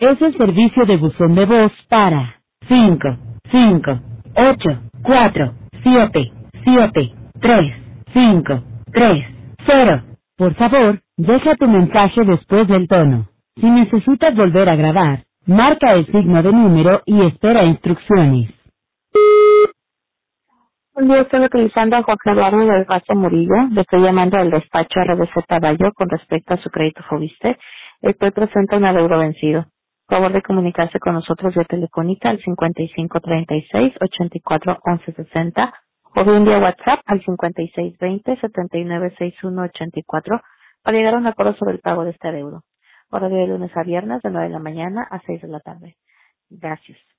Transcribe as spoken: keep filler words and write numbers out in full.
Es el servicio de buzón de voz para cinco, cinco, ocho, cuatro, siete, siete, tres, cinco, tres, cero. Por favor, deja tu mensaje después del tono. Si necesitas volver a grabar, marca el signo de número y espera instrucciones. Un día estoy utilizando a Jorge Eduardo del Vaso Murillo. Le estoy llamando al despacho R B C Caballo con respecto a su crédito Fobiste. Estoy presente un adeudo vencido. Por favor de comunicarse con nosotros vía telefónica al cincuenta y cinco treinta y seis, ochenta y cuatro once sesenta o de un día WhatsApp al cincuenta y seis veinte, setenta y nueve sesenta y uno ochenta y cuatro para llegar a un acuerdo sobre el pago de este adeudo. Horario de lunes a viernes de nueve de la mañana a seis de la tarde. Gracias.